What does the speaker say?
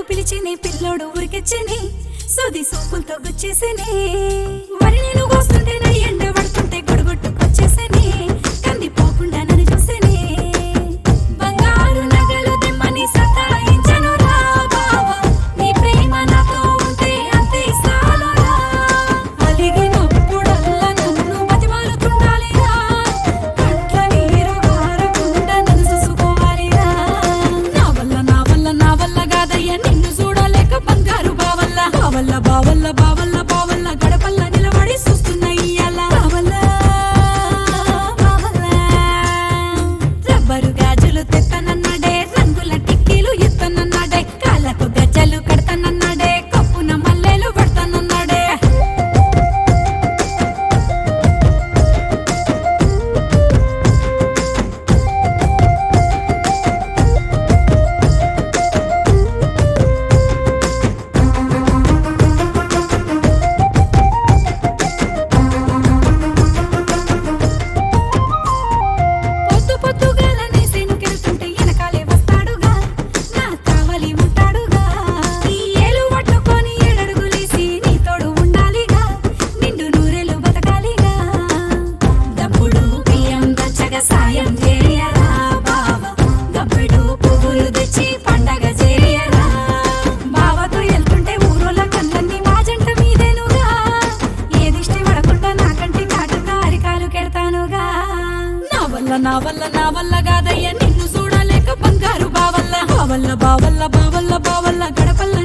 పిలిచిని పిల్లోడు ఊరికెచ్చని సోది సోపులతో గుచ్చేసని మరి నేను కోస్తుంటే నా ఎండ పడుతుంటే గొడుగొట్టుకొచ్చేసని కందిపోకుండా నన్ను చూసని బంగారు నగలు దిమ్మని సతాయించను రా బావా నీ ప్రేమ నాతో ఉంటే అంతే సాలురా అలిగినప్పుడల్లా నన్ను బతిమాలుతుండాలిరా కంట్ల నీరు గారకుండా నన్ను చూసుకోవాలిరా నా వల్ల కాదయ్యా నిన్ను చూడలేక బంగారు బావల్ల బావల్ల బావల్ల బావల్ల బావల్ల గడపల్ల నిలబడి చూస్తున్నా ఇయ్యాల బావల్ల బావల్ల రబ్బరు గాజులు తెత్తనన్నాడే రంగుల టిక్కీలు ఎత్తనన్నాడే కాళ్ళకు గజ్జలు కడతానన్నాడే కప్పున మల్లెలు పడతానన్నాడే పొద్దు పొద్దుగాల నేసేనుకెళ్తుంటే వెనకాలే వస్తాడుగా నా కావలి ఉంటాడుగా ఈ ఏలు పట్టుకొని ఏడడుగులేసి నీ తోడు ఉండాలిగా నిండు నూరేలు బతకాలిగా దప్పుడు బియ్యం దచ్చగా సాయం చేయరా బావ దప్పుడు పువ్వులు తెచ్చి పండగ చేయరా బావతో వెళ్తుంటే ఊరోళ్ళ కళ్ళన్నీ మా జంట మీదేనుగా ఏ దిష్టి పడకుండా నాకంటి కాటుగా అరికాలు కెడతానుగా నా వల్ల కాదయ్యా నిన్ను చూడలేక బంగారు బావల్ల బావల్ల బావల్ల బావల్ల బావల్ల గడపల్ల